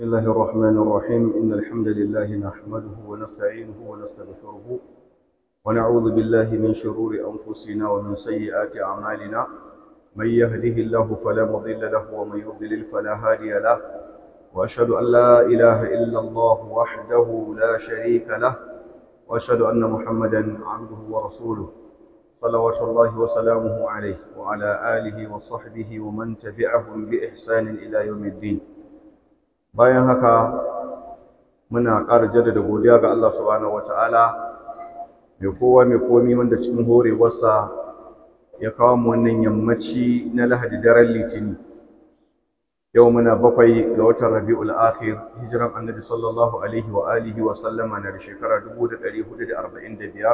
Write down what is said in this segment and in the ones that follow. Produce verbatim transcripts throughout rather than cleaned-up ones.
بسم الله الرحمن الرحيم إن الحمد لله نحمده ونستعينه ونستغفره ونعوذ بالله من شرور أنفسنا ومن سيئات أعمالنا من يهده الله فلا مضل له ومن يضلل فلا هادي له وأشهد أن لا إله إلا الله وحده لا شريك له وأشهد أن محمدا عبده ورسوله صلوات الله وسلامه عليه وعلى آله وصحبه ومن تبعهم بإحسان إلى يوم الدين. Bayan haka muna ƙara jaddada godiya ga Allah subhanahu wataala mai kowa mai komi wanda cikin horewarsa ya kawo mu wannan yammaci na Lahadi daren Litini. Yau muna bakwai ga watan Rabiul Akhir, hijiran Annabi sallallahu alaihi wa alihi wa sallama na shekara dubu da ɗari hudu da arba'in da biyar.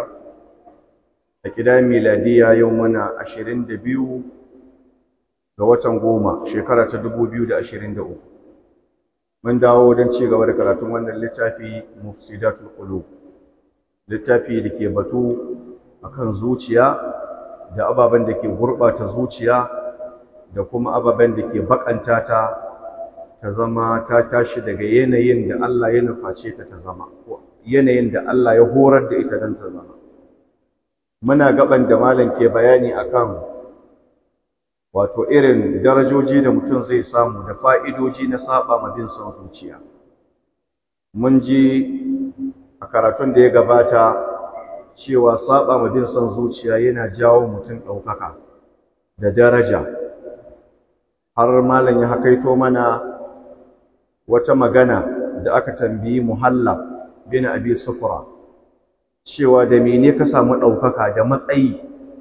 A kidan miladiya yau muna ashirin da biyu ga watan goma shekara ta dubu biyu da ashirin da uku. Mun dawo don ci gaba da karatun wannan littafi Mufsidatul Qulub, littafi da ke batu akan zuciya da ababen da ke gurɓata zuciya da kuma ababen da ke bakanta ta ta zama ta tashi daga yanayin da Allah ya nuface ta ta zama, yanayin da Allah ya horar da ita don ta zama. Muna gaban da malam ke bayani akan wato irin darajoji da mutum zai samu da fa'idoji na saba ma bin son zuciya. Mun ji a karatun da ya gabata cewa saba ma bin son zuciya yana jawo mutum ɗaukaka da daraja. Har malam ya hakaito mana wata magana da aka tambayi Muhallab bin Abi Sufra cewa da mene ka samu ɗaukaka da matsayi.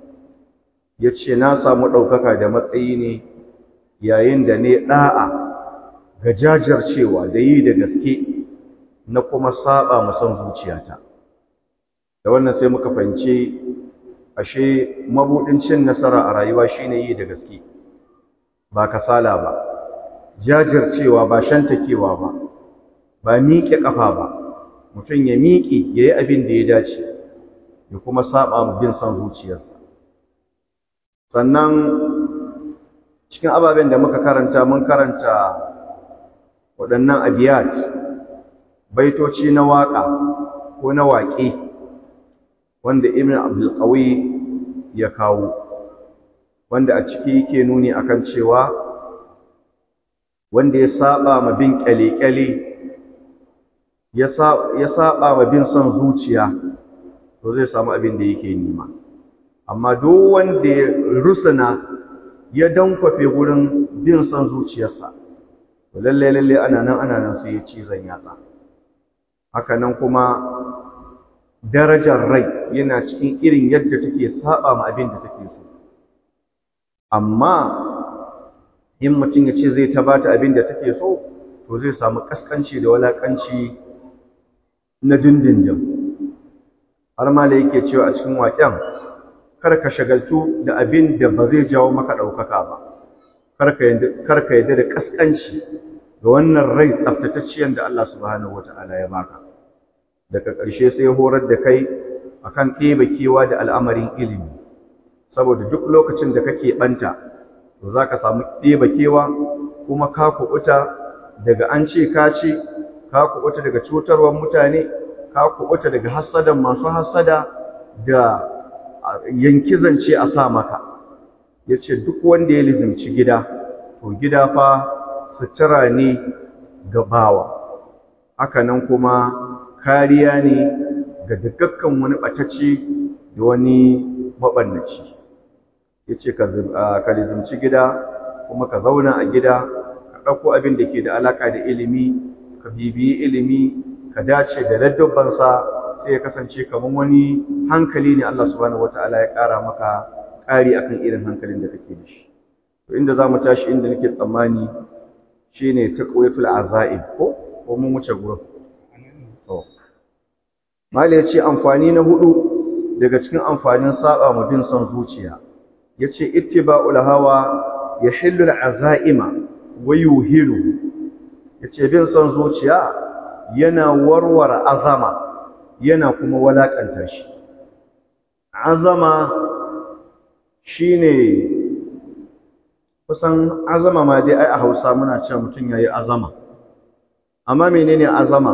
Ya ce na samu ɗaukaka da matsayi ne yayin da ne ɗa'a ga jajircewa da yi da gaske na kuma saba ma son zuciyata. Da wannan sai muka fahimci ashe mabuɗin cin nasara a rayuwa shine yi da gaske, ba kasala ba, jajircewa ba shantakewa ba, ba miƙe ƙafa ba, mutum ya miƙe ya yi abin da ya dace ya kuma saba ma bin son zuciyarsa. Sannan cikin ababen da muka karanta mun karanta waɗannan abiyat, baitoci na waƙa ko na waƙe wanda Ibn Abdul Qawi ya kawo, wanda a ciki yake nuni akan cewa wanda ya saba ma bin ƙyale-ƙyale, ya saba ma bin son zuciya, to zai samu abin da yake nema. Amma duk wanda ya rusuna ya dankwafe gurin bin son zuciyarsa, to lalle lalle ana nan ana nan sai ya cizon yatsa. Haka nan kuma darajar rai yana cikin irin yadda take saba ma abin da take so. Amma in mutum ya ce zai tabata abin da take so, to zai samu kaskanci da walakanci na dindindin. Har ma da yake cewa a cikin waƙen, kar ka shagaltu da abin da ba zai jawo maka ɗaukaka ba, kar ka yadda da ƙasƙanci ga wannan rai tsaftatacciyar da Allah subhanahu wa ta'ala ya baka. Daga ƙarshe sai horar da kai akan ɗebe kewa da al'amarin ilimi, saboda duk lokacin da kake ɓanta, to za ka samu ɗebe kewa kuma ka kuɓuta daga an ce ka ce, ka kuɓuta daga cutarwar mutane, ka kuɓuta daga hassadan masu hassada da yanki zance a sa maka. Ya ce duk wanda ya lizimci gida, to gida fa sutura ne ga bawa, haka nan kuma kariya ne ga dukkan wani ɓatacce da wani maɓannaci. Ya ce ka lizimci gida kuma ka zauna a gida, ka ɗauko abin da ke da alaƙa da ilimi, ka bibiyi ilimi, ka dace da laddubansa, sai ya kasance kamar wani hankali ne Allah subhanahu wataala ya ƙara maka ƙari akan irin hankalin da kake da shi. To inda zamu tashi inda nake tsammani shine taqwatul azaib ko ko mun wuce gurin. To mallai yace amfani na hudu daga cikin amfanin saba ma bin son zuciya, yace ittiba'ul hawa yahillu al'azaima wa yuhilu. Yace bin son zuciya yana warware azama, yana kuma walakanta shi. Azama shine kusan azama ma dai ai a Hausa muna cewa mutum yayi azama, amma menene azama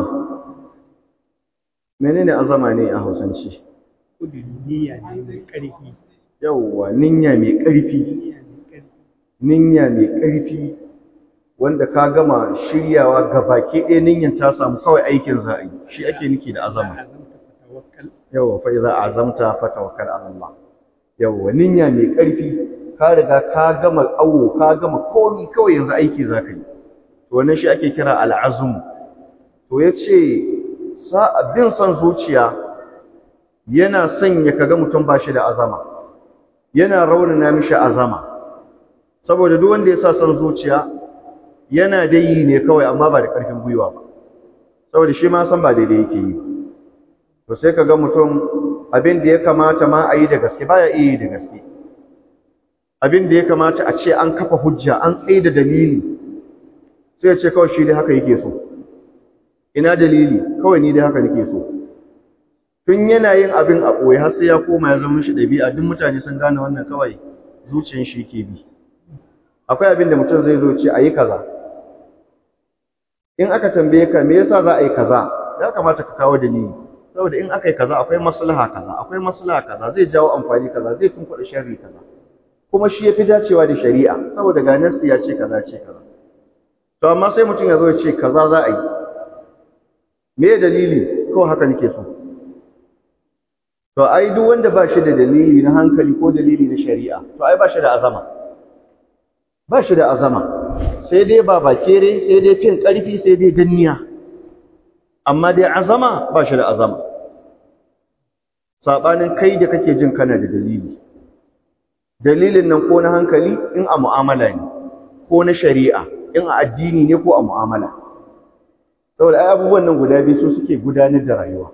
menene azama ne a Hausance Ƙudurin niyya ne mai ƙarfi. yawwa niyya mai ƙarfi niyya mai ƙarfi wanda ka gama shiryawa gabaki ɗaya niyyar ta samu kawai aikin za a yi shi ake nufi da azama Azamta fatawakkal. yawwa fa idza azamta fatawakkal ala Allah yawwa niyya mai ƙarfi ka riga ka gama awo ka gama komai kawai yanzu aiki za ka yi to wannan shi ake kira al'azm to yace sa bin son zuciya yana sanya kaga mutum ba shi da azama yana raunana mishi azama saboda duk wanda ya sa son zuciya yana da yi ne kawai amma ba da ƙarfin gwiwa ba saboda shi ma san ba daidai yake yi to sai kaga mutum abin da ya kamata ma a yi da gaske baya iya yi da gaske abin da ya kamata a ce an kafa hujja an tsaye da dalili sai ya ce kawai shi dai haka yake so ina dalili kawai ni dai haka nake so tun yana yin abin a ɓoye har sai ya koma ya zama shi ɗabi'a duk mutane sun gane wannan kawai zuciyar shi ke bi akwai abin da mutum zai zo ce a yi kaza in aka tambaye ka me yasa za a yi kaza ya kamata ka kawo dalili saboda in aka yi kaza akwai maslaha kaza akwai maslaha kaza zai jawo amfani kaza zai tunkuɗa sharri kaza kuma shi yafi dacewa da shari'a saboda ga nassi ya ce kaza ce kaza to amma sai mutum ya zo ya ce kaza za a yi me dalili kawai haka nake so to ai duk wanda ba shi da dalili na hankali ko dalili na shari'a to ai ba shi da azama ba shi da azama sai dai ba bakere sai dai fin ƙarfi sai dai danniya amma dai azama ba shi da azama sabanin kai da kake jin kana da dalili dalilin nan ko na hankali in a mu'amala ne ko na shari'a in a addini ne ko a mu'amala saboda ai abubuwan nan guda biyu su suke gudanar da rayuwa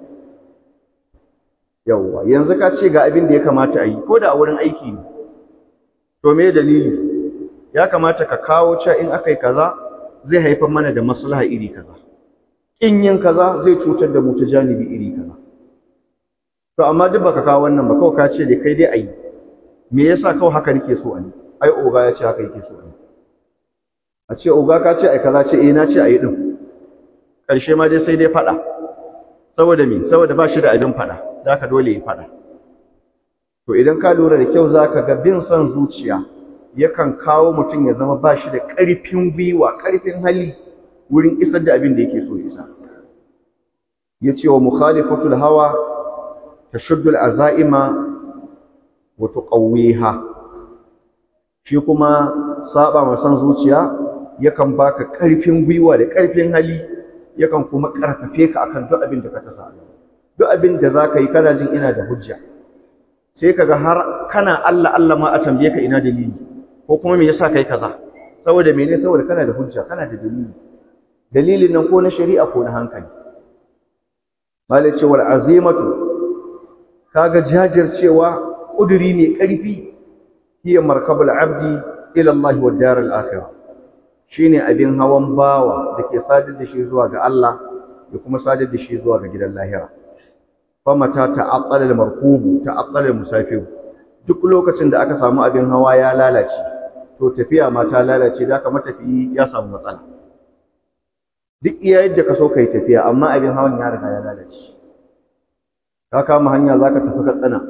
yawwa yanzu ka ce ga abin da ya kamata a yi ko da a wurin aiki ne to me dalili ya kamata ka kawo cewa in aka yi kaza zai haifar mana da maslaha iri kaza in yin kaza zai cutar da mu ta janibi iri kaza to amma duk baka kawo wannan ba kawai ka ce da kai dai ayi me yasa kawai haka nake so ani ai oga ya ce haka yake so ani a ce oga ka ce ai kaza ce eh na ce ayi din karshe ma dai sai dai fada saboda me saboda ba shi da abin fada zaka dole ya fada to idan ka lura da kyau zaka ga bin son zuciya yakan kawo mutum ya zama ba shi da ƙarfin gwiwa ƙarfin hali wurin isar da abin da yake so isa ya ce wa mukhalifatul hawa tashuddul azaima wa tuqawwiha shi kuma saba ma san zuciya yakan baka ƙarfin gwiwa da ƙarfin hali yakan kuma ƙarfafe ka akan duk abin da ka tasa duk abin da zaka yi kana jin ina da hujja sai kaga har kana Allah Allah ma a tambaye ka ina dalili ko kuma me yasa kai kaza saboda mene saboda kana da hujja kana da dalili dalilin nan ko na shari'a ko na hankali malai ce wal azimatu kaga jajircewa kuduri ne karfi hiya markabul abdi ila Allah wa darul akhirah shine abin hawan bawa dake sadar da shi zuwa ga Allah da kuma sadar da shi zuwa ga gidan lahira famata ta'aqqala al markubu ta'aqqala al musafir duk lokacin da aka samu abin hawa ya lalace to tafiya ma ta lalace da aka matafiyi ya samu matsala duk iya yadda ka so kai tafiya amma abin hawan ya riga ya lalace ka kama hanya zaka tafi ka tsana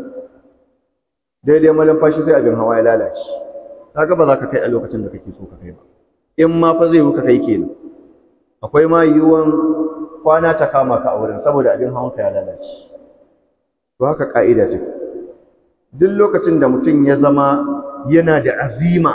daidai malamfashi sai abin hawa ya lalace kaga ba za ka kai a lokacin da kake so ka kai ba in ma fa zai ka kai kenan akwai ma yiwuwan kwana ta kama ka a wurin saboda abin hawan ka ya lalace to haka ka'ida take duk lokacin da mutum ya zama yana da azima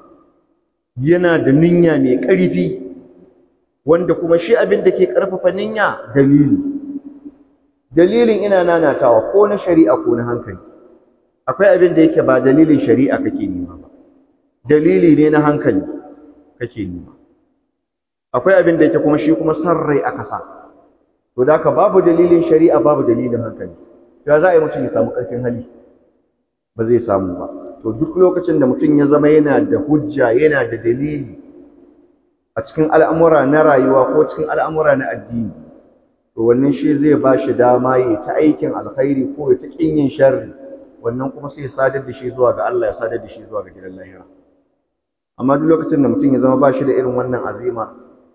yana da niyya mai ƙarfi wanda kuma shi abin da ke ƙarfafa niyya dalili dalilin ina nanatawa ko na shari'a ko na hankali akwai abin da yake ba dalilin shari'a kake nema ba dalili ne na hankali kake nema akwai abin da yake kuma shi kuma san rai aka sa to da ka babu dalilin shari'a babu dalilin hankali ya za a yi mutum ya samu ƙarfin hali ba zai samu ba to duk lokacin da mutum ya zama yana da hujja yana da dalili a cikin al'amura na rayuwa ko cikin al'amura na addini to wannan shi zai ba shi dama ya ta aikin alkhairi ko ya ta kin yin sharri wannan kuma sai ya sadar da shi zuwa ga Allah ya sadar da shi zuwa ga gidan lahira amma duk lokacin da mutum ya zama ba shi da irin wannan azima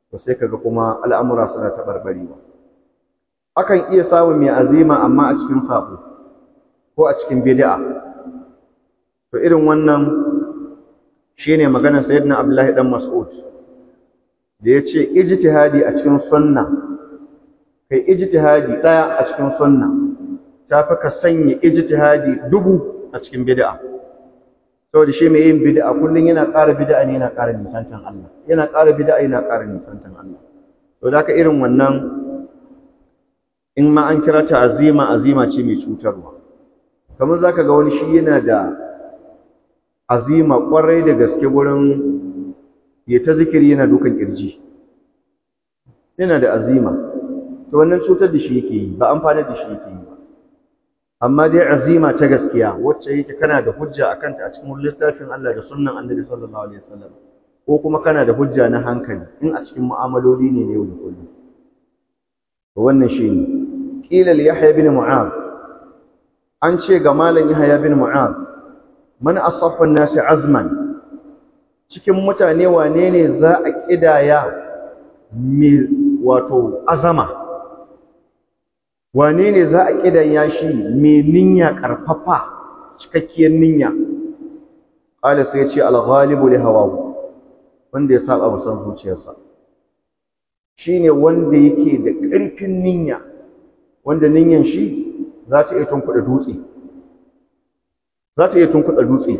to sai kaga kuma al'amura suna tabarbarewa. Akan iya samun mai azima amma a cikin sabo ko a cikin bid'a. To irin wannan shine maganar sayyidina Abdullahi dan Mas'ud da yace ijtihadi a cikin sunna, kai ijtihadi daya a cikin sunna tafi ka sanya ijtihadi dubu a cikin bid'a. Saboda shi mai yin bid'a kullun yana ƙara bid'a ne, yana ƙara nisantan Allah, yana ƙara bid'a yana ƙara nisantan Allah. To da ka irin wannan in ma an kira ta azima, azima ce mai cutarwa. Kamar zaka ga wani shi yana da azima ƙwarai da gaske gurin ya ta zikiri yana dukan kirji, yana da azima, to wannan cutar da shi yake yi, ba amfani da shi yake yi ba. Amma dai azima ta gaskiya wacce yake kana da hujja a kanta a cikin littafin Allah da sunnan Annabi sallallahu alaihi wasallam, ko kuma kana da hujja na hankali in a cikin mu'amaloli ne ne yau da kullum. To wannan shine qila li Yahya bin Mu'adh, an ce ga malam Yahya bin Mu'adh, man asaffa an-nas azman, cikin mutane wane ne za a kidaya mai wato azama, wane ne za a kidaya shi mai niyya karfafa, cikakkiyar niyya? Qala sai ya ce al-ghalibu li hawahu, wanda ya saba musan zuciyarsa, shine wanda yake da ƙarfin niyya, wanda niyyan shi za ta iya tunkuɗa dutse, za ta iya tunkuɗa dutse.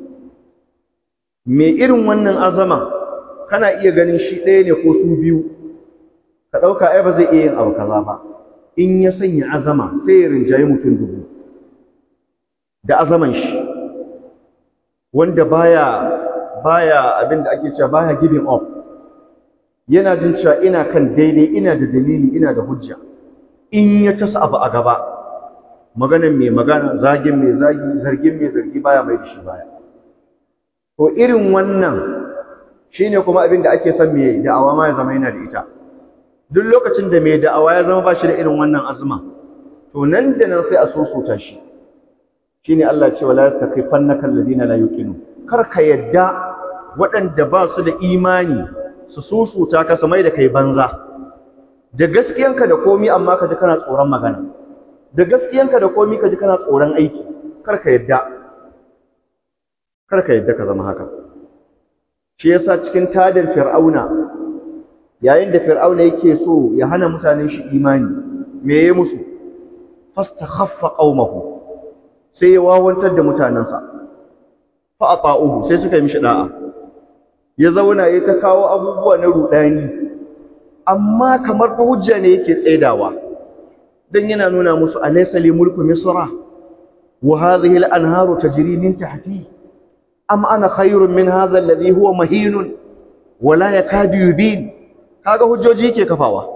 Me irin wannan azama kana iya ganin shi ɗaya ne ko su biyu, ka ɗauka ai ba zai iya yin abu kaza ba. In ya sanya azama sai ya rinjaye mutum dubu da azaman shi, wanda baya baya abin da ake cewa baya giving up, yana jin cewa ina kan daidai, ina da dalili, ina da hujja. In ya tasa abu a gaba, maganan mai magana, zagin mai zagi, zargin mai zargi baya mai da shi baya. To irin wannan shine kuma abin da ake son mai da'awa ma ya zama yana da ita. Duk lokacin da mai da'awa ya zama ba shi da irin wannan azuma, to nan da nan sai a sosuta shi. Shine Allah ce wala yastakhifannaka alladhina la yuqinu, kar ka yadda waɗanda ba su da imani su sosuta ka su mai da kai banza. Da gaskiyanka da komi amma ka ji kana tsoron magana, da gaskiyanka da komi ka ji kana tsoron aiki, kar ka yadda. Kar ka yadda ka zama haka. Shi yasa cikin tadin Fir'auna, yayin da Fir'auna yake so ya hana mutanen shi imani, me yayi musu? Fastakhaffa qaumahu, sai ya wawantar da mutanansa. Fa ata'uhu, sai suka yi mishi da'a. Ya zauna ya ta kawo abubuwa na rudani, amma kamar fa hujja ne yake tsaidawa. Dan yana nuna musu alaysa li mulku misra wa hadhihi al-anharu tajri min tahti. Am ana khairun min hadha alladhi huwa mahinun wa la yakadu yubin. Kaga hujjoji yake kafawa.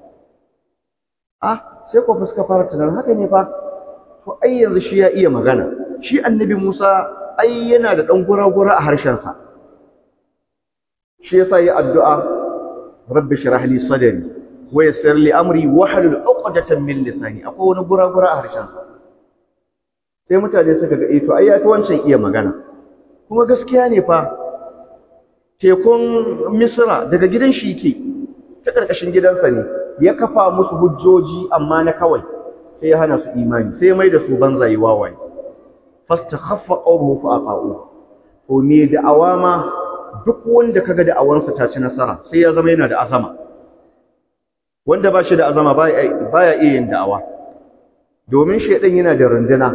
Ah, sai ko fuska fara tunanin haka ne fa. To ai yanzu shi ya iya magana. Shi Annabi Musa ai yana da dan gura-gura a harshen sa. Shi yasa yi addu'a, Rabbi shrah li sadri wa yassir li amri wahlul 'uqdatan min lisani. Akwai wani gura-gura a harshen sa. Sai mutane suka ga eh to ai yafi wancan iya magana. Kuma gaskiya ne fa, tekun Misra daga gidan shi yake, ta ƙarƙashin gidansa ne, ya kafa musu hujjoji amma na kawai, sai ya hana su imani, sai ya mai da su banzaye wawaye. Fastakhaffa qawmuhu fa aqa'u. To me da awama duk wanda kaga da awansa ta ci nasara, sai ya zama yana da azama. Wanda ba shi da azama baya baya iya yin da'awa. Domin shedan yana da runduna.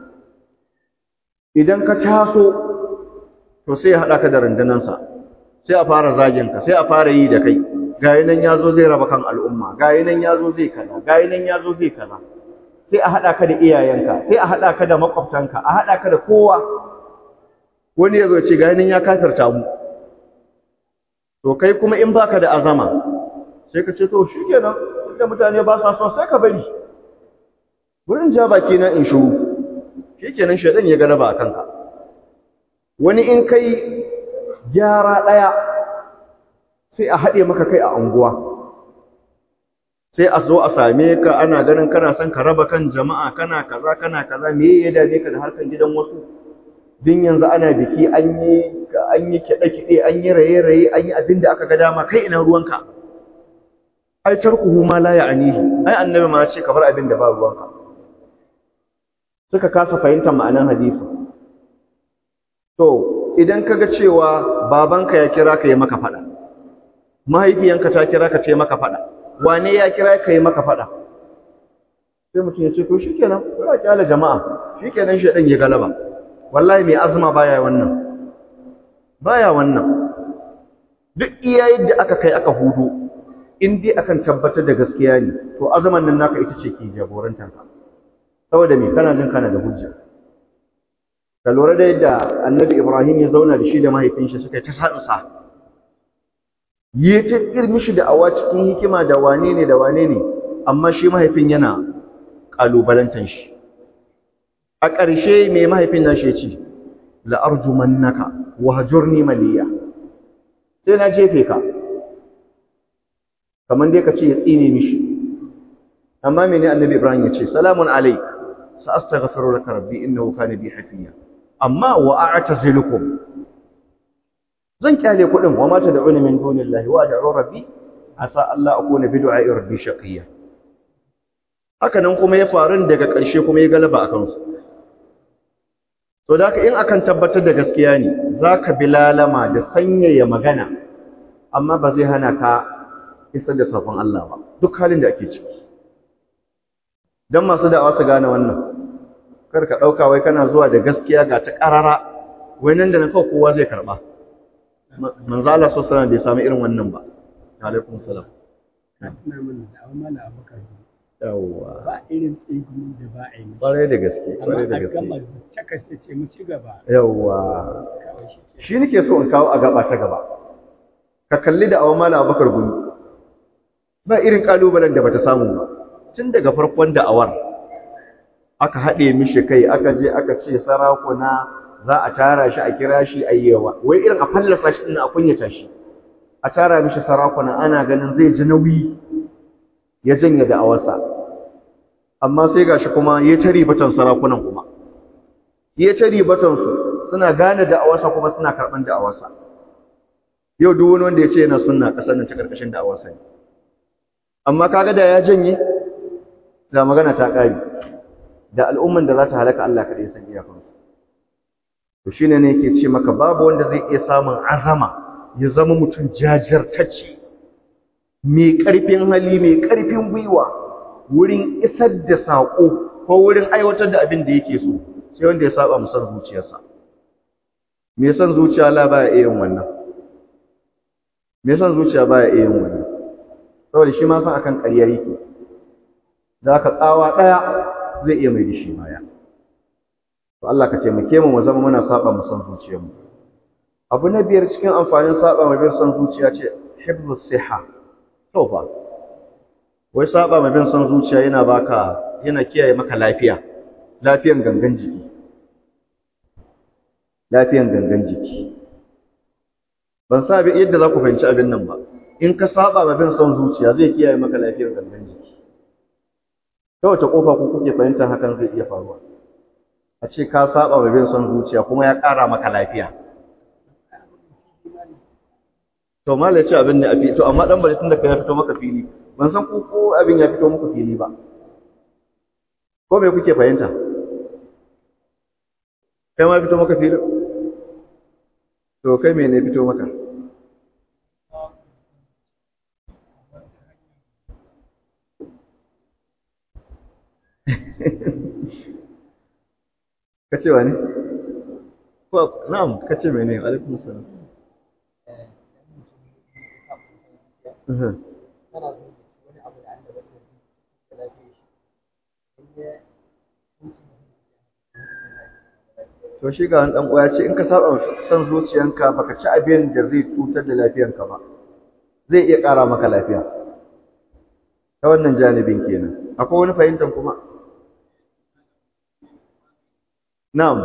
Idan ka taso to sai ya haɗa ka da rundunansa, sai a fara zaginka, sai a fara yi da kai, gayi nan ya zo zai raba kan al'umma, gayi nan ya zo zai kaza, gayi nan ya zo zai kaza, sai a haɗa ka da iyayenka, sai a haɗa ka da makwabtanka, a haɗa ka da kowa. Wani ya zo ce gayi nan ya kafirta mu, to kai kuma in baka da azama sai ka ce to shi kenan, inda mutane ba sa so sai ka bari, wurin ja baki na in shuru, shi kenan shaidan ya galaba a kanka. Wani in kai gyara ɗaya sai a haɗe maka kai a unguwa, sai a zo a same ka ana ganin kana son ka raba kan jama'a, kana kaza kana kaza, me ya dame ka da harkan gidan wasu? Din yanzu ana biki, an yi an yi kiɗe-kiɗe, an yi raye-raye, an yi abin da aka ga dama, kai ina ruwanka? ai tarkuhu ma la ya'nihi ai annabi ma ya ce ka bar abin da ba ruwanka suka kasa fahimtar ma'anar hadisi to idan kaga cewa babanka ya kira ka yi maka fada mahaifiyanka ta kira ka ce maka fada wane ya kira ka yi maka fada sai mutum ya ce to shikenan kira kyala jama'a shikenan shedan ya galaba wallahi mai azuma baya wannan baya wannan duk iya yadda aka kai aka hudu in dai akan tabbatar da gaskiya ne to azuman nan naka ita ce ke jagorantar ka saboda me kana jin kana da hujja ka lura da yadda annabi Ibrahim ya zauna da shi da mahaifin shi suka ta sa'insa yi ta irmi shi da awa cikin hikima da wane ne da wane ne amma shi mahaifin yana kalubalantar shi a ƙarshe mai mahaifin nashi ya ce la arjumannaka wa hajurni maliya sai na jefe ka kamar dai ka ce ya tsine mishi amma mene annabi Ibrahim ya ce salamun alaik sa astaghfiru laka rabbi innahu kana bi hafiya amma wa a'tazilukum zan kyale kudin wa mata da'una min dunillahi wa da'u rabbi asa Allah akuna bi du'a'i rabbi shaqiya haka nan kuma ya faru daga ƙarshe kuma ya galaba akan su to da in akan tabbatar da gaskiya ne zaka bi lalama da sanyaya magana amma ba zai hana ka isar da safon Allah ba duk halin da ake ciki dan masu da'awa su gane wannan kar ka dauka wai kana zuwa da gaskiya ga ta karara wai nan da nan kawai kowa zai karba manzo Allah sallallahu alaihi wasallam bai samu irin wannan ba alaikum salam ka tuna min da amana Abubakar yawa ba irin tsigumin da ba a yi kware da gaske kware da gaske amma taka ce mu ci gaba yawa shi nake so in kawo a gaba ta gaba ka kalli da awamala Abubakar gumi ba irin kalubalen da bata samu ba tun daga farkon da'awar aka haɗe mishi kai aka je aka ce sarakuna za a tara shi a kira shi ayyawa wai irin a fallasa shi din a kunyata shi a tara mishi sarakuna ana ganin zai ji nauyi ya janye da'awarsa amma sai gashi kuma ya tari batan sarakunan kuma ya tari batan su suna gane da'awarsa kuma suna karban da'awarsa yau duk wani wanda ya ce yana sunna kasar nan ta karkashin da'awarsa ne amma kaga da ya janye da magana ta kare da al'umman da za ta halaka Allah kadai san iyakansu to shine ne yake ce maka babu wanda zai iya samun azama ya zama mutum jajirtacce mai karfin hali mai karfin gwiwa wurin isar da sako ko wurin aiwatar da abin da yake so sai wanda ya saba musar zuciyarsa me san zuciya la baya irin wannan me san zuciya baya irin wannan saboda shi ma san akan ƙarya yake da ka tsawa daya zai iya mai da shi baya to Allah ka taimake mu mu zama muna saba mu san zuciyarmu abu na biyar cikin amfanin saba mu bin san zuciya ce hifdhus siha to fa wai saba mu bin san zuciya yana baka yana kiyaye maka lafiya lafiyan gangan jiki lafiyan gangan jiki ban sa yadda za ku fahimci abin nan ba in ka saba ma bin san zuciya zai kiyaye maka lafiyar gangan jiki ta wace kofa ku kuke fahimtar hakan zai iya faruwa a ce ka saba ma bin son zuciya kuma ya ƙara maka lafiya to mallai ce abin ne a fili to amma dan bari tunda kai ya fito maka fili ban san ku ko abin ya fito muku fili ba ko me kuke fahimta kai ma fito maka fili to kai me ne fito maka kace wani ko na'am kace mene alaikum salam eh kana so wani abu da Allah ya lafiya shi to shi ga dan uwa ce in ka saba san zuciyanka baka ci abin da zai cutar da lafiyanka ba zai iya ƙara maka lafiya ta wannan janibin kenan akwai wani fahimtar kuma na'am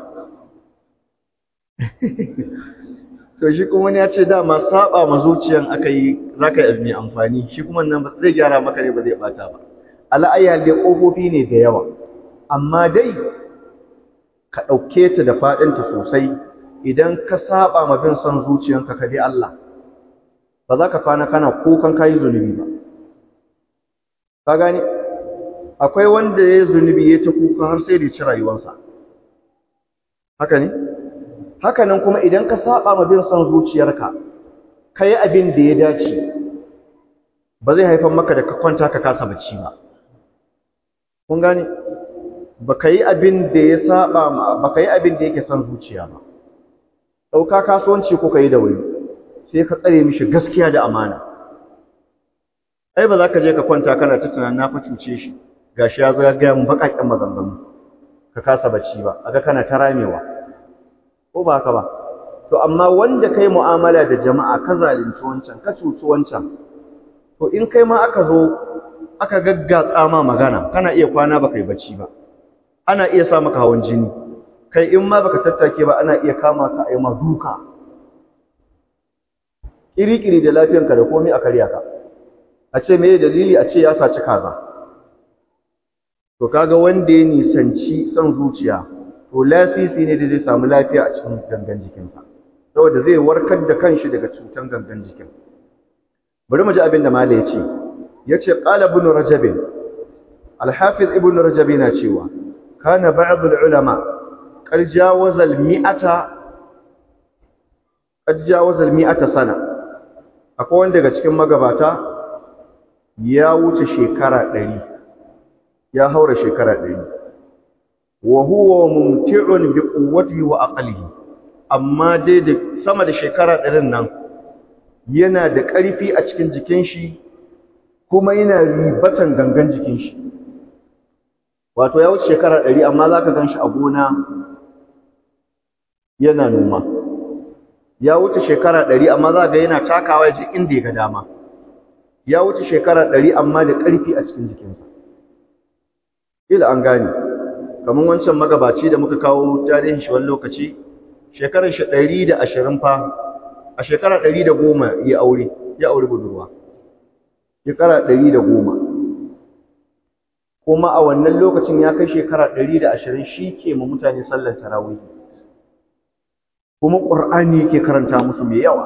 to shi kuma wani ya ce dama saba ma zuciyan akai zaka yi mai amfani shi kuma nan zai gyara maka ne ba zai bata ba ala ayyal dai kofofi ne da yawa amma dai ka dauke ta da fadin ta sosai idan ka saba ma bin son zuciyanka ka dai Allah ba za ka kwana kana kokan kai zunubi ba ka gane akwai wanda ya zunubi ya ta kuka har sai da ci rayuwarsa haka ne haka nan kuma idan ka saba ma bin son zuciyarka kai abin da ya dace ba zai haifar maka da ka kwanta ka kasa bacci ba kun gane baka yi abin da ya saba ma baka yi abin da yake son zuciya ba dauka kasuwanci ko kai da wani sai ka tsare mishi gaskiya da amana ai ba za ka je ka kwanta kana ta tunanin na fa cuce shi gashi ya zo ya ga mun bakakken maganganu ka kasa bacci ba aga kana ta ramewa ko ba haka ba to amma wanda kai mu'amala da jama'a ka zalunci wancan ka cuci wancan to in kai ma aka zo aka gaggatsa ma magana kana iya kwana baka yi bacci ba ana iya sa maka hawan jini kai in ma baka tattake ba ana iya kama ka ayi ma duka kiri-kiri da lafiyanka da komai a karya ka a ce me dalili a ce ya saci kaza to kaga wanda ya nisanci son zuciya to lasisi ne da zai samu lafiya a cikin gangan jikinsa saboda zai warkar da kanshi daga cutan gangan jikin bari mu ji abin da malai ya ce yace qala ibn rajab al-hafiz ibn rajab yana cewa kana ba'd al-ulama qad jawaza al-mi'ata qad jawaza al-mi'ata sana akwai wanda daga cikin magabata ya wuce shekara ɗari ya haura shekara ɗari wa huwa mumti'un bi quwwatihi wa aqlihi amma dai da sama da shekara ɗarin nan yana da ƙarfi a cikin jikin shi kuma yana ribatan gangan jikin shi wato ya wuce shekara ɗari amma zaka ganshi a gona yana noma ya wuce shekara ɗari amma za ga yana takawa ya ji inda ya ga dama ya wuce shekara ɗari amma da ƙarfi a cikin jikinsa ila an gane kamar wancan magabaci da muka kawo tarihin shi wani lokaci shekarar shi ɗari da ashirin fa a shekara ɗari da goma ya aure ya aure budurwa shekara ɗari da goma kuma a wannan lokacin ya kai shekara ɗari da ashirin shi ke ma mutane sallar tarawih kuma ƙur'ani yake karanta musu mai yawa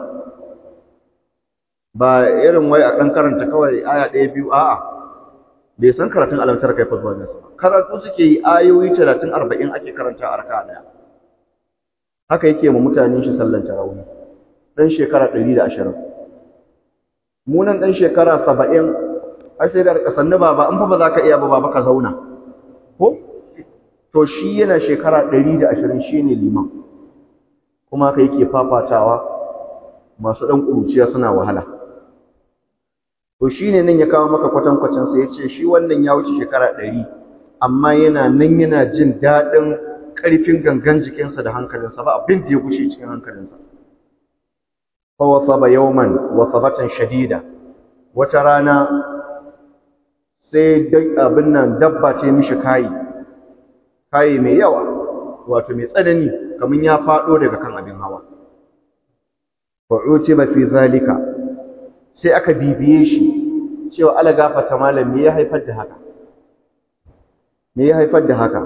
ba irin wai a ɗan karanta kawai aya ɗaya biyu a'a bai san karatun alamtar kai fa zuwa nasa karatu suke yi ayoyi talatin arba'in ake karanta a raka'a ɗaya haka yake ma mutanen shi sallar tarawih ɗan shekara ɗari da ashirin mu nan ɗan shekara saba'in ai sai da rika sannu baba an fa ba za ka iya ba baba ka zauna ko to shi yana shekara ɗari da ashirin shine liman kuma haka yake fafatawa masu ɗan ƙuruciya suna wahala to shine nan ya kawo maka kwatankwacin sa yace shi wannan ya wuce shekara ɗari amma yana nan yana jin daɗin ƙarfin gangan jikinsa da hankalinsa ba abin da ya gushe cikin hankalinsa fa wasaba yawman wasabatan shadida wata rana sai abin nan dabba ce mishi kayi kayi mai yawa wato mai tsanani kamar ya faɗo daga kan abin hawa fa utiba fi zalika sai aka bibiye shi cewa ala gafata malam me ya haifar da haka me ya haifar da haka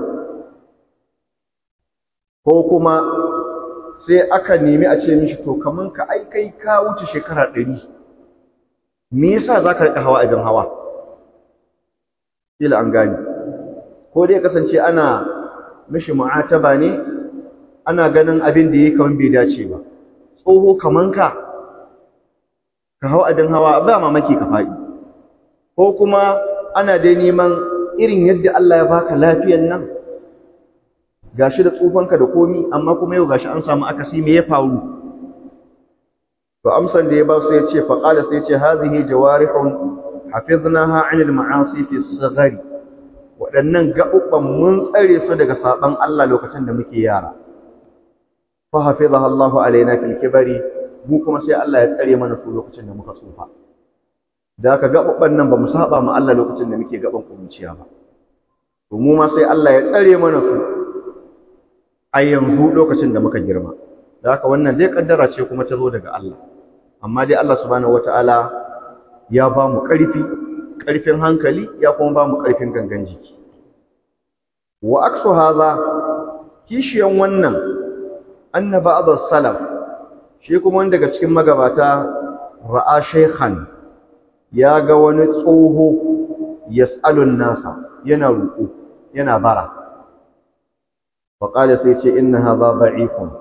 ko kuma sai aka nemi a ce mishi to kaman ka ai kai ka wuce shekara ɗari me yasa zaka rika hawa abin hawa kila an gane ko dai kasance ana mishi mu'ataba ne ana ganin abin da yake kaman bai dace ba tsoho kaman ka ka hau abin hawa ba mamaki ka faɗi ko kuma ana dai neman irin yadda Allah ya baka lafiyar nan gashi da tsufanka da komi amma kuma yau gashi an samu akasi me ya faru to amsan da ya ba su ya ce fa qala sai ya ce hadhihi jawarihun hafiznaha 'anil ma'asi fi as-saghari waɗannan gaɓuɓɓan mun tsare su daga saban Allah lokacin da muke yara fa hafizaha Allahu alaina fil kibari mu kuma sai Allah ya tsare mana su lokacin da muka tsufa da aka gaɓuɓɓan nan ba mu saba ma Allah lokacin da muke gaban kuruciya ba to mu ma sai Allah ya tsare mana su a yanzu lokacin da muka girma da haka wannan dai kaddara ce kuma ta zo daga Allah amma dai Allah subhanahu wataala ya ba mu ƙarfi ƙarfin hankali ya kuma ba mu ƙarfin gangan jiki wa aksu haza kishiyan wannan anna ba'd as-salaf shi kuma wanda daga cikin magabata ra'a shaykhan ya ga wani tsoho yas'alun nasa yana roƙo yana bara wa qala sai ce inna hadha da'ifun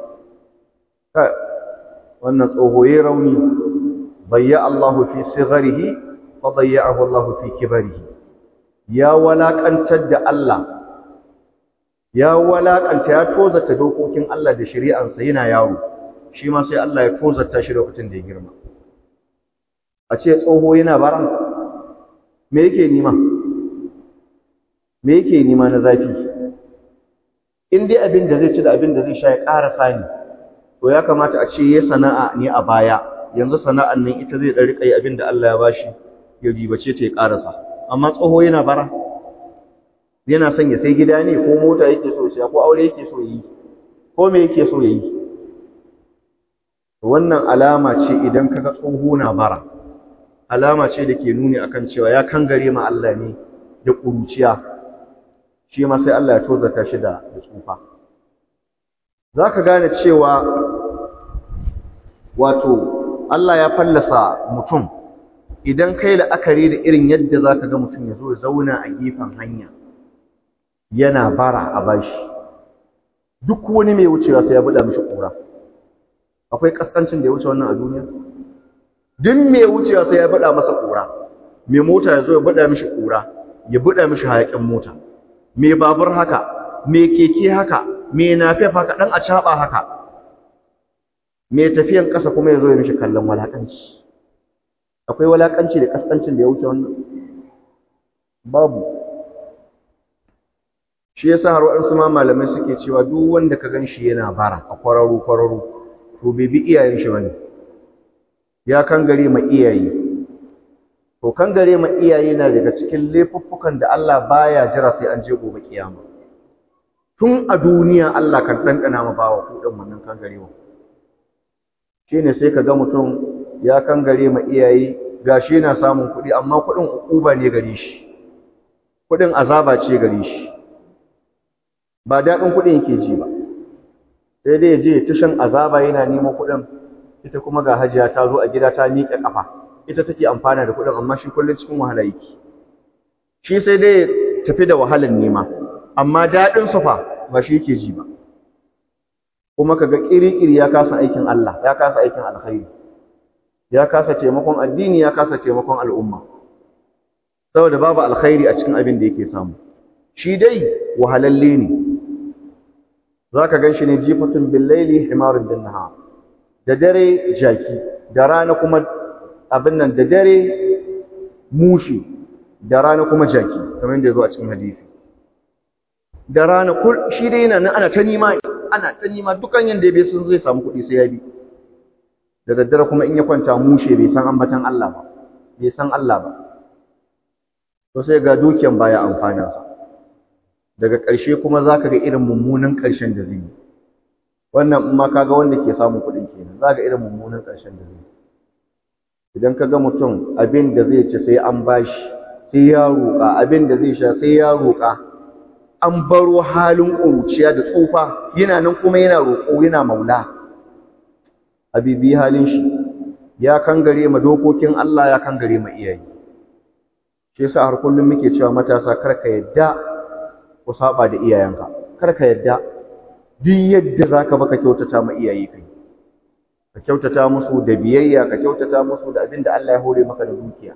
wannan tsohoye rauni bayya Allahu fi sigharihi fa dayya'ahu Allahu fi kibarihi ya walakantar da Allah ya walakanta ya tozata dokokin Allah da shari'arsa yana yaro shi ma sai Allah ya tozata shi lokacin da ya girma a ce tsoho yana baran me yake nima me yake nima na zafi in dai abin da zai ci da abin da zai sha ya ƙara sani to ya kamata a ce ya sana'a ne a baya yanzu sana'an nan ita zai ɗari ƙai abin da Allah ya bashi ya ribace ta ya ƙarasa amma tsoho yana bara yana son ya sai gida ne ko mota yake so ya ko aure yake so yi ko me yake so yi wannan alama ce idan kaga tsoho na bara alama ce da ke nuni akan cewa ya kangare ma Allah ne da ƙuruciya shi ma sai Allah ya tozata shi da tsufa zaka gane cewa wato Allah ya fallasa mutum idan kai la'akari da irin yadda zaka ga mutum ya zo ya zauna a gefen hanya yana bara a bashi duk wani mai wucewa sai ya buɗa mishi ƙura akwai kaskancin da ya wuce wannan a duniya duk mai wucewa sai ya buɗa masa ƙura mai mota ya zo ya buɗa mishi ƙura ya buɗa mishi hayaƙin mota mai babur haka mai keke haka mai nafef haka ɗan acaɓa haka mai tafiyan ƙasa kuma ya zo ya mishi kallon walaƙanci akwai walaƙanci da kaskancin da ya wuce wannan babu shi yasa har waɗansu ma malamai suke cewa duk wanda ka gan shi yana bara a kwararo kwararo to bai bi iyayen shi bane ya kangare ma iyaye to kangare ma iyaye na daga cikin laifuffukan da Allah baya jira sai an je gobe kiyama tun a duniya Allah kan dandana ma bawa kudin wannan kangarewa shine sai ka ga mutum ya kangare ma iyaye gashi yana samun kuɗi amma kuɗin ukuba ne gare shi kuɗin azaba ce gare shi ba daɗin kuɗin yake ji ba sai dai ya je ta shan azaba yana neman kuɗin ita kuma ga hajiya ta zo a gida ta miƙe ƙafa ita take amfana da kuɗin amma shi kullum cikin wahala yake shi sai dai ya tafi da wahalar nema amma daɗin su fa ba shi yake ji ba kuma kaga ƙiri-ƙiri ya kasa aikin Allah ya kasa aikin alkhairi ya kasa taimakon addini ya kasa taimakon al'umma saboda babu alkhairi a cikin abin da yake samu shi dai wahalalle ne zaka ganshi ne jifatun bil laili himarun bin nahar da dare jaki da rana kuma abin nan da dare mushi da rana kuma jaki kamar yadda yazo a cikin hadisi da rana shi dai yana nan ana ta nima ana ta nima dukan yanda bai sun zai samu kuɗi sai ya bi da daddare kuma in ya kwanta mushe bai san ambatan Allah ba bai san Allah ba to sai ga dukiyan baya amfana sa daga ƙarshe kuma zaka ga irin mummunan ƙarshen da zai yi wannan in ma kaga wanda ke samun kuɗin kenan zaka irin mummunan ƙarshen da zai yi idan kaga mutum abin da zai ci sai an bashi sai ya roƙa abin da zai sha sai ya roƙa an baro halin ƙuruciya da tsufa yana nan kuma yana roƙo yana maula habibi halin shi ya kangare ma dokokin Allah ya kangare ma iyaye shi yasa har kullum muke cewa matasa kar ka yadda ku saba da iyayenka kar ka yadda duk yadda zaka baka kyautata ma iyaye kai ka kyautata musu da biyayya ka kyautata musu da abin da Allah ya hore maka da dukiya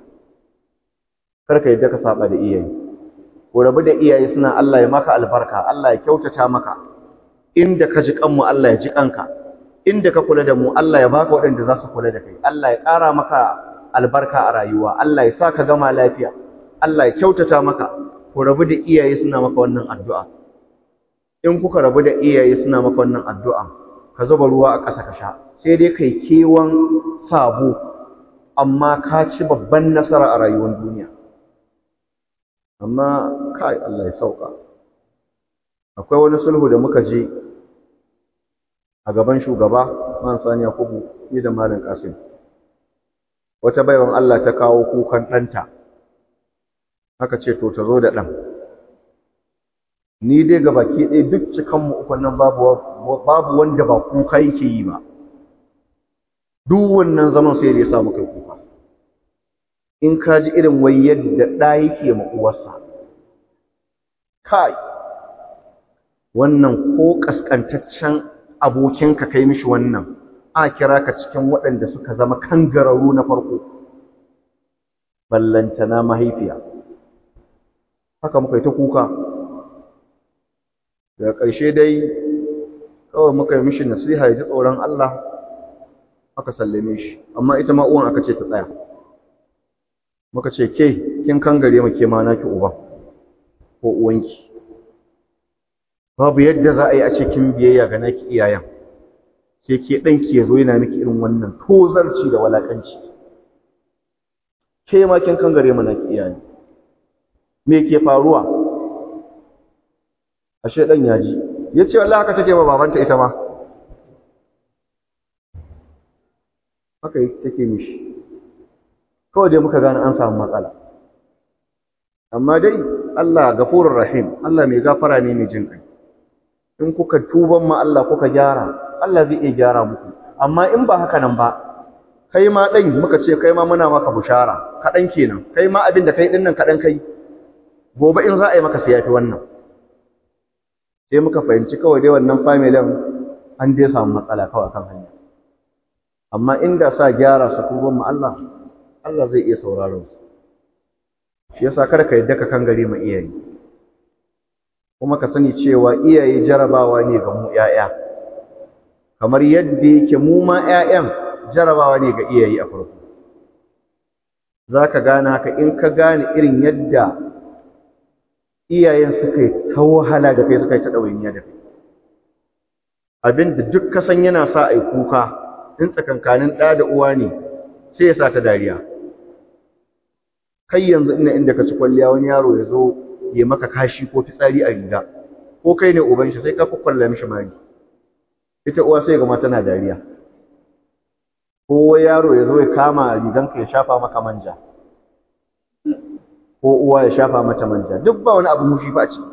kar ka yadda ka saba da iyaye ko rabu da iyaye suna Allah ya maka albarka Allah ya kyautata maka inda ka ji kanmu Allah ya ji kanka inda ka kula da mu Allah ya baka waɗanda za su kula da kai Allah ya ƙara maka albarka a rayuwa Allah ya sa ka gama lafiya Allah ya kyautata maka ku rabu da iyaye suna maka wannan addu'a in kuka rabu da iyaye suna maka wannan addu'a ka zuba ruwa a ƙasa ka sha sai dai kai kewan sabo amma ka ci babban nasara a rayuwar duniya amma kai Allah ya sauka akwai wani sulhu da muka je a gaban shugaba man Sani Yakubu ni da Malam Kasim wata baiwan Allah ta kawo kukan ɗanta aka ce to ta zo da ɗan ni dai ga baki ɗaya duk cikanmu uku nan babu babu wanda ba kuka yake yi ba duk wannan zaman sai da ya samu kai kuka in ka ji irin wai yadda ɗa yake ma uwarsa, kai wannan ko ƙasƙantaccen abokinka kai mishi wannan, a kira ka cikin waɗanda suka zama kangararru na farko, ballantana mahaifiya. Haka muka yi ta kuka. Daga ƙarshe dai kawai muka yi mishi nasiha ya ji tsoron Allah, aka sallame shi, amma ita ma uwan aka ce ta tsaya. Muka ce, ke kin kangare mu ke ma naki uban ko uwanki, babu yadda za a yi a ce kin biyayya ga naki iyayen, ke ke ɗanki ya zo yana miki irin wannan tozarci da walaƙanci, ke ma kin kangare mu naki iyayen. Me ke faruwa? Ashe ɗan ya ji, ya ce wallahi haka take ba babanta ita ma, haka take mishi. Kawai dai muka gane an samu matsala. Amma dai Allah gafurur rahim, Allah mai gafara ne mai jin kai. In kuka tuban ma Allah kuka gyara, Allah zai iya gyara muku. Amma in ba haka nan ba, kai ma ɗan muka ce kai ma muna maka bushara, kaɗan kenan, kai ma abin da kai ɗin nan kaɗan kai, gobe in za a yi maka sai ya fi wannan. Sai muka fahimci kawai dai wannan familin an dai samu matsala kawai kan hanya. Amma inda sa gyara su tuban ma Allah, Allah zai iya sauraron su. Shi yasa kar ka yadda ka kangare ma iyaye. Kuma ka sani cewa iyaye jarabawa ne ga mu ƴaƴa. Kamar yadda yake mu ma ƴaƴan jarabawa ne ga iyaye a farko. Zaka gane haka in ka gane irin yadda iyayen suka yi ta wahala da kai, suka yi ta ɗawainiya da kai. Abinda duk ka san yana sa ai kuka, in tsakankanin ɗa da uwa ne, sai ya sa ta dariya. Kai yanzu ina inda ka ci kwalliya wani yaro ya zo ya maka kashi ko fitsari a riga, ko kai ne uban shi sai ka kwakwalla mishi mari, ita uwa sai ga tana dariya. Ko yaro ya zo ya kama riganka ya shafa maka manja, ko uwa ya shafa mata manja, duk ba wani abu mushi ba ce.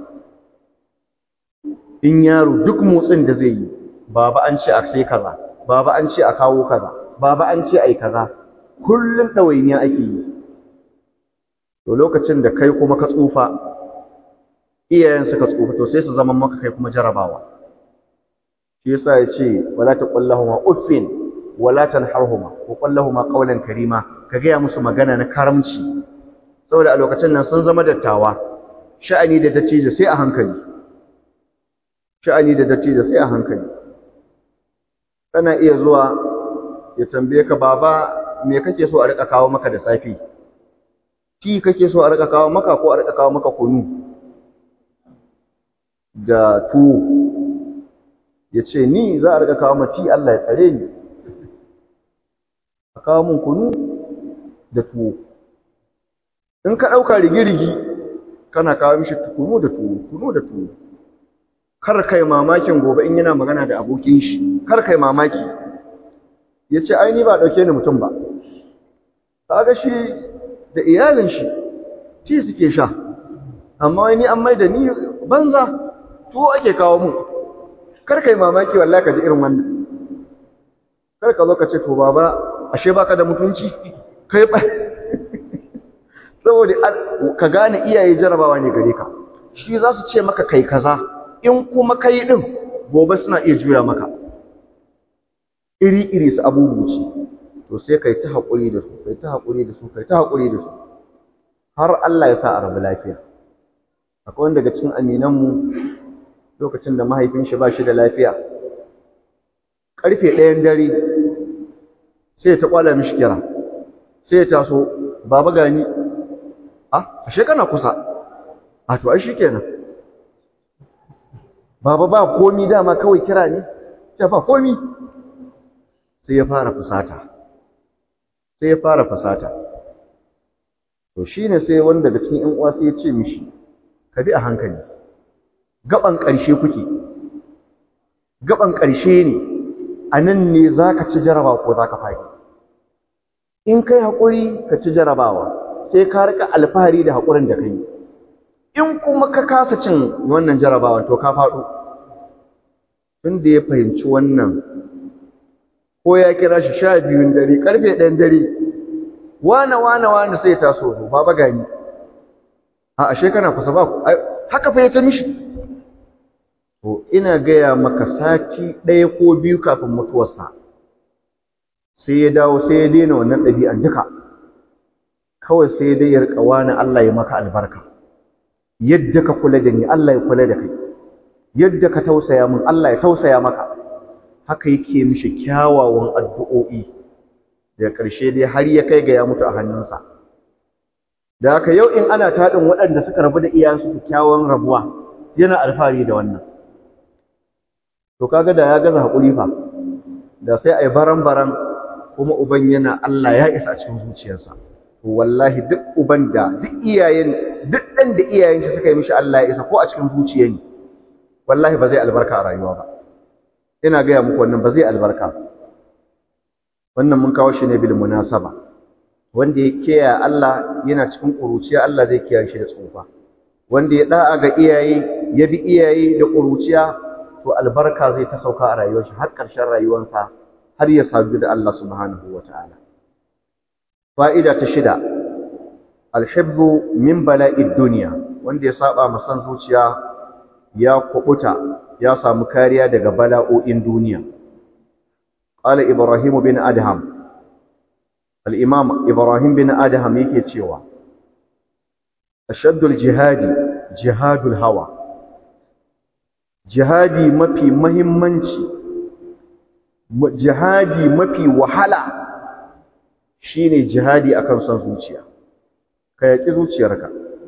In yaro duk motsin da zai yi, baba an ce a sai kaza, baba an ce a kawo kaza, baba an ce ai kaza, kullum ɗawainiya ake yi. To lokacin da kai kuma ka tsufa, iyayen suka tsufa, to sai su zama maka kai kuma jarabawa. Shi yasa ya ce wala taqul lahumu uffin wala tanharhuma wa qul lahumu qawlan karima, ka gaya musu magana na karamci, saboda a lokacin nan sun zama dattawa. Sha'ani da dattijo sai a hankali, sha'ani da dattijo sai a hankali. Kana iya zuwa ya tambaye ka, baba me kake so a rika kawo maka da safi? Ti kake so a rika kawo maka ko a rika kawo maka kunu da tuwo? Ya ce ni za a rika kawo ma ti, Allah ya tsare ni, a kawo mun kunu da tuwo. In ka ɗauka rigirigi kana kawo mishi kunu da tuwo, kunu da tuwo. Kar kai mamakin gobe in yana magana da abokin shi, kar kai mamaki ya ce ai ni ba ɗauke ni mutum ba. Kaga shi da iyalin shi ci suke sha, amma wani an mai da ni banza, tuwo ake kawo mu. Kar kai mamaki wallahi ka ji irin wannan. Kar ka zo ka ce to baba ashe baka da mutunci kai ba. Saboda ka gane iyaye jarabawa ne gare ka, shi za su ce maka kai kaza, in kuma kai din gobe suna iya juya maka iri iri su abubuci. To sai kai ta haƙuri da su, kai ta haƙuri da su, kai ta haƙuri da su, har Allah ya sa a rabu lafiya. Akwai wanda daga cikin aminanmu lokacin da mahaifin shi ba shi da lafiya, ƙarfe ɗayan dare sai ta kwala mishi kira, sai ya taso, baba gani, ah, ashe kana kusa, a to ai shikenan, baba ba komi dama kawai kira ne, ya ba komi. Sai ya fara fusata, sai ya fara fusata. To shine sai wanda daga cikin ƴan uwa sai ya ce mishi, ka bi a hankali, gaban ƙarshe kuke, gaban ƙarshe ne, a nan ne za ka ci jarabawa ko za ka faɗi. In kai haƙuri ka ci jarabawa, sai ka rika alfahari da haƙurin da kai. In kuma ka kasa cin wannan jarabawa to ka faɗo. Tun da ya fahimci wannan, ko ya kira shi sha biyun dare, ƙarfe ɗayan dare, wane wane wane sai ta so baba gani a ashe kana kusa ba ku haka fa ya ta mishi to ina gaya maka sati ɗaya ko biyu kafin mutuwarsa sai ya dawo sai ya daina wannan ɗabi'an duka kawai sai dai ya riƙa wani Allah ya maka albarka yadda ka kula da ni Allah ya kula da kai yadda ka tausaya min Allah ya tausaya maka haka yake mishi kyawawan addu'o'i da ƙarshe dai har ya kai ga ya mutu a hannunsa da haka yau in ana taɗin waɗanda suka rabu da iyayensu kyawawan rabuwa yana alfahari da wannan to kaga da ya gaza haƙuri fa da sai ai baran-baran kuma uban yana Allah ya isa a cikin zuciyarsa to wallahi duk uban da duk iyayen duk ɗan da iyayen shi suka yi mishi Allah ya isa ko a cikin zuciya ne wallahi ba zai albarka a rayuwa ba ina gaya muku wannan ba zai albarka wannan mun kawo shi ne bil munasaba wanda ya kiyaye Allah yana cikin ƙuruciya Allah zai kiyaye shi da tsufa wanda ya da'a ga iyaye ya bi iyaye da ƙuruciya to albarka zai ta sauka a rayuwar shi har ƙarshen rayuwarsa har ya sadu da Allah subhanahu wataala fa'ida ta shida alhibbu min bala'id dunya wanda ya saba ma san zuciya ya kubuta ya samu kariya daga bala'o'in duniya qala ibrahim bin adham al-imam ibrahim bin adham yake cewa ashaddul jihadi jihadul hawa jihadi mafi muhimmanci jihadi mafi wahala shine jihadi akan son zuciya ka yaki zuciyarka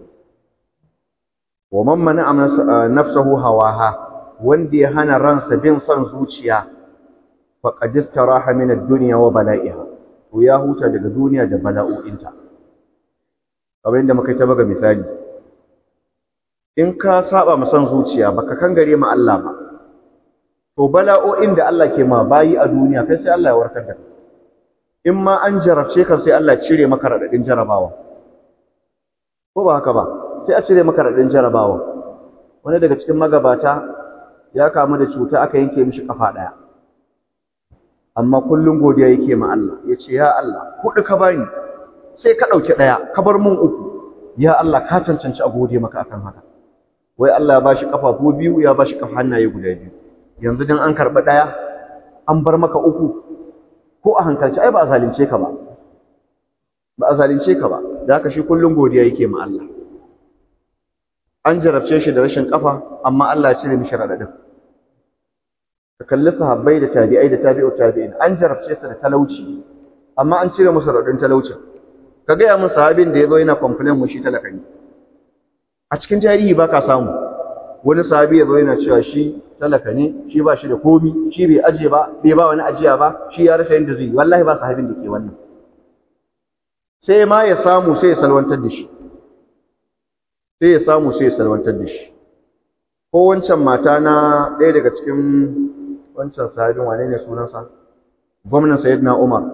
wa man mana nafsuhu hawaha wanda ya hana ransa bin son zuciya faqad istaraha min ad-dunya wa bala'iha to ya huta daga duniya da bala'o'inta kamar yadda muka ta baga misali in ka saba ma son zuciya baka kangare ma Allah ba to bala'o'in da Allah ke ma bayi a duniya kai sai Allah ya warkar da kai in ma an jarabce ka sai Allah cire maka radadin jarabawa ko ba haka ba sai a cire maka radadin jarabawa wani daga cikin magabata ya kamu da cuta aka yanke mishi kafa daya amma kullun godiya yake ma Allah yace ya Allah hudu ka bani sai ka dauki daya ka bar mun uku ya Allah ka cancanci a gode maka akan haka wai Allah ya bashi kafafu biyu ya bashi kafa hannaye guda biyu yanzu dan an karba daya an bar maka uku ko a hankalci ai ba a zalunce ka ba ba a zalunce ka ba da haka shi kullun godiya yake ma Allah an jarabce shi da rashin kafa amma Allah ya cire mishi radadin ka kalli sahabbai da tabi'ai da tabi'ut tabi'in an jarabce su da talauci amma an cire musu radadin talaucin ka ga ya mun sahabin da yazo yana complain mu shi talaka ne a cikin tarihi baka samu wani sahabi yazo yana cewa shi talaka ne shi ba shi da komi shi bai aje ba bai ba wani ajiya ba shi ya rasa yanda zai yi wallahi ba sahabin da ke wannan sai ma ya samu sai ya salwantar da shi sai ya samu sai ya salwantar da shi ko wancan mata na ɗaya daga cikin wancan sahabin wane ne sunansa gwamnan sayyidina Umar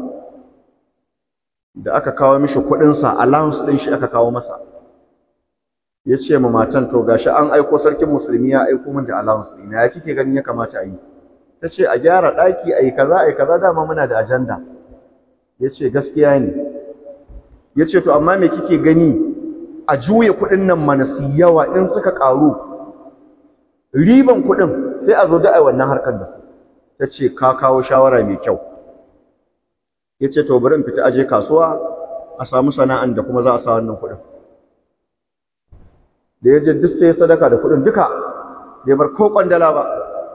da aka kawo mishi kuɗin sa allowance din shi aka kawo masa yace ma matan to gashi an aiko sarkin musulmi ya aiko min da allowance ina ya kike ganin ya kamata a yi tace a gyara daki ayi kaza ayi kaza dama muna da agenda yace gaskiya ne yace to amma me kike gani a juye kuɗin nan mana su yawa in suka karu riban kuɗin sai a zo da ai wannan harkar da su tace ka kawo shawara mai kyau yace to bari in fita aje kasuwa a samu sana'an da kuma za a sa wannan kuɗin da yaje duk sai sadaka da kuɗin duka bai bar ko kwandala ba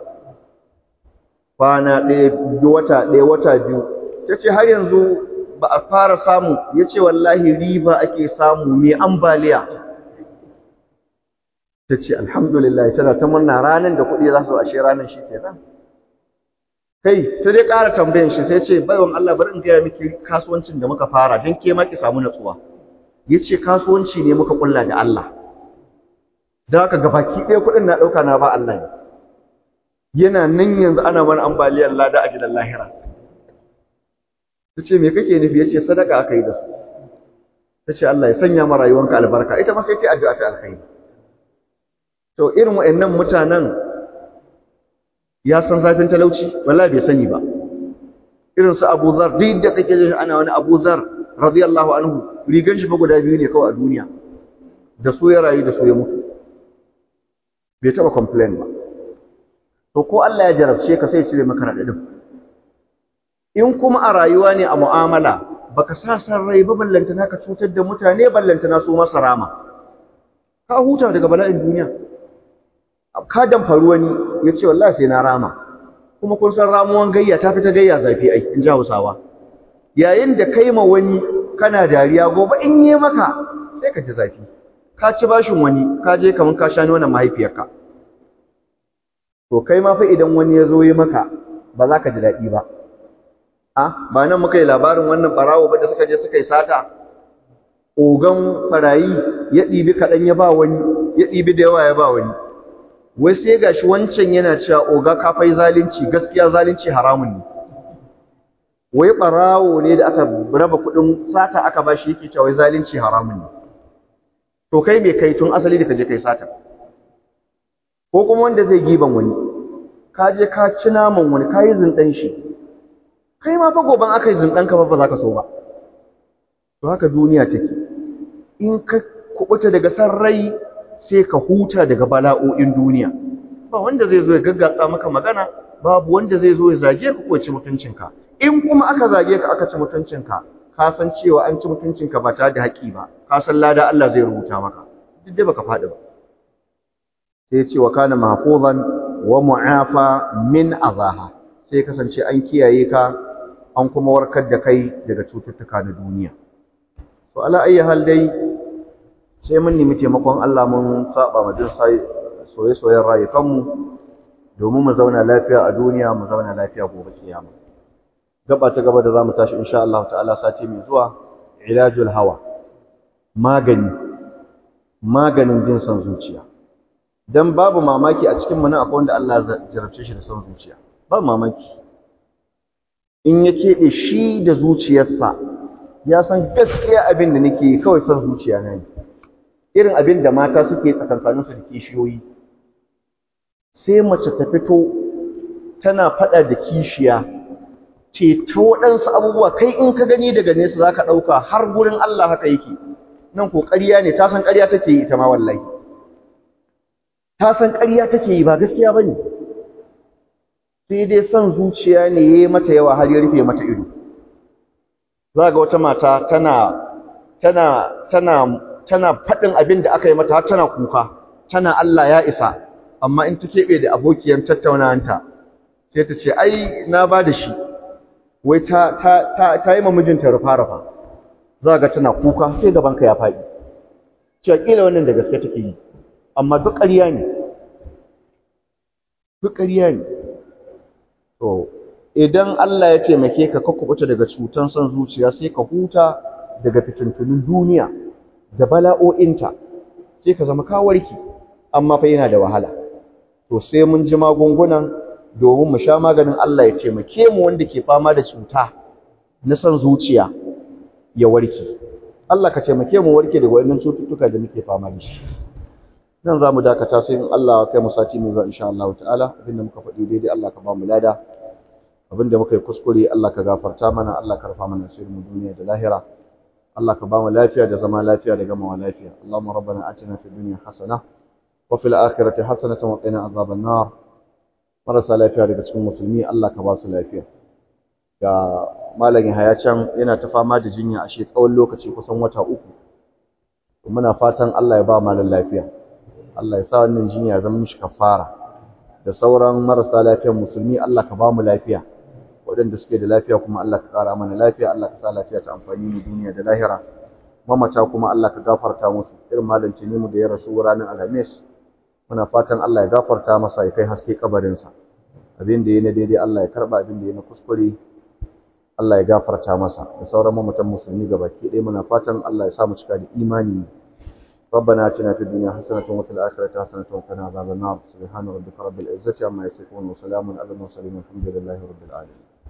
kwana ɗaya wata ɗaya wata biyu tace har yanzu ba a fara samu yace wallahi riba ake samu mai ambaliya tace alhamdulillah tana ta murna ranan da kuɗi za su ashe ranan shi kenan kai ta dai ƙara tambayan shi sai ce baiwan Allah bari in ga miki kasuwancin da muka fara dan ke ma ki samu natsuwa yace kasuwanci ne muka kulla da Allah da haka gabaki ɗaya kuɗin na ɗauka na ba Allah ne yana nan yanzu ana mana ambaliyar lada a gidan lahira tace me kake nufi yace sadaka aka yi da su tace Allah ya sanya ma rayuwanka albarka ita ma sai ta addu'a ta alkhairi to irin wayannan mutanen ya san zafin talauci wallahi bai sani ba irin su Abu Dharr duk da kake jin ana wani Abu Dharr radiyallahu anhu rigan shi fa guda biyu ne kawai a duniya da su ya rayu da su ya mutu bai taba complain ba to ko Allah ya jarabce ka sai ya cire maka radadin in kuma a rayuwa ne a mu'amala baka sa san rai ba ballantana ka cutar da mutane ballantana su masa rama ka huta daga bala'in duniya ka damfaru wani ya ce wallahi sai na rama kuma kun san ramuwan gayya ta fita gayya zafi ai in ji Hausawa yayin da kai ma wani kana dariya gobe in yi maka sai ka ji zafi ka ci bashin wani ka je kaman ka sha nonon mahaifiyarka to kai ma fa idan wani ya zo yi maka ba za ka ji daɗi ba a ba nan muka yi labarin wannan barawo ba da suka je suka yi sata ogan barayi ya ɗibi kaɗan ya ba wani ya ɗibi da yawa ya ba wani wai sai gashi wancan yana cewa oga ka fai zalunci gaskiya zalunci haramun ne wai barawo ne da aka raba kuɗin sata aka ba shi yake cewa wai zalunci haramun ne to kai me kai tun asali da kaje kai sata ko kuma wanda zai giban wani ka je ka ci naman wani ka yi zindan shi kai ma fa goban aka yi zindan ka ba za ka so ba to haka duniya take in ka kubuta daga san rai sai ka huta daga bala'o'in duniya ba wanda zai zo ya gaggatsa maka magana babu wanda zai zo ya zage ka ko ci mutuncinka in kuma aka zage ka aka ci mutuncinka ka san cewa an ci mutuncinka ba tare da haƙi ba ka san lada Allah zai rubuta maka duk dai baka faɗi ba sai ya ce wa kana mahfuzan wa mu'afa min azaha sai kasance an kiyaye ka an kuma warkar da kai daga cututtuka na duniya to ala ayyi hal dai sai mun nemi taimakon Allah mun saba ma jin soye-soyen rayukanmu domin mu zauna lafiya a duniya mu zauna lafiya gobe kiyama gaba ta gaba da zamu tashi insha Allah ta'ala sati mai zuwa ilajul hawa magani maganin bin son zuciya dan babu mamaki a cikin mu nan akwai wanda Allah ya jarabce shi da son zuciya babu mamaki in ya keɓe shi da zuciyarsa ya san gaskiya abin da nake yi kawai son zuciya na ne irin abin da mata suke tsakankaninsu da kishiyoyi sai mace ta fito tana faɗa da kishiya ce ta waɗansu abubuwa kai in ka gani daga nesa za ka ɗauka har gurin Allah haka yake nan ko ƙarya ne ta san ƙarya take yi ita ma wallahi ta san ƙarya take yi ba gaskiya ba ne sai dai son zuciya ne ya yi mata yawa har ya rufe mata ido za ga wata mata tana tana tana tana faɗin abin da aka yi mata har tana kuka tana Allah ya isa amma in ta keɓe da abokiyar tattaunawanta sai ta ce ai na ba da shi wai ta ta ta, ta yi ma mijinta rufa-rufa za ga tana kuka sai gabanka ya faɗi cewa ƙila wannan da gaske take yi amma duk ƙarya ne duk ƙarya ne to idan Allah ya taimake ka ka kubuta daga cutan son zuciya sai ka huta daga fitintunin duniya da bala'o'inta sai ka zama ka warke amma fa yana da wahala to sai mun ji magungunan domin mu sha maganin Allah ya taimake mu wanda ke fama da cuta na son zuciya ya warke Allah ka taimake mu warke daga wannan cututtuka da muke fama da shi nan zamu dakata sai in Allah ya kai mu sati mai zuwa insha Allah ta'ala abinda muka faɗi daidai Allah ka ba mu lada abinda muka yi kuskure Allah ka gafarta mana Allah ka rufa mana sirrin duniya da lahira Allah ka ba mu lafiya da zama lafiya da gamawa lafiya Allahumma rabbana atina fid dunya hasana wa fil akhirati hasanatan wa qina azaban nar marasa lafiya daga cikin musulmi Allah ka ba su lafiya ga malamin hayacan yana ta fama da jinya a shi tsawon lokaci kusan wata uku muna fatan Allah ya ba malan lafiya Allah ya sa wannan jinya zama mishi kafara da sauran marasa lafiyar musulmi Allah ka ba mu lafiya waɗanda suke da lafiya kuma Allah ka ƙara mana lafiya Allah ka sa lafiya ta amfani mu duniya da lahira mamata kuma Allah ka gafarta musu irin malance ne mu da ya rasu ranar alhamis muna fatan Allah ya gafarta masa ya kai haske kabarinsa abin da yayi na daidai Allah ya karba abin da yayi na kuskure Allah ya gafarta masa da sauran mamatan musulmi gabaki ɗaya muna fatan Allah ya sa mu cika da imani ربنا آتنا في الدنيا حسنة وفي الآخرة حسنة وقنا عذاب النار سبحان ربك رب العزة عما يصفون وسلام على المرسلين والحمد لله رب العالمين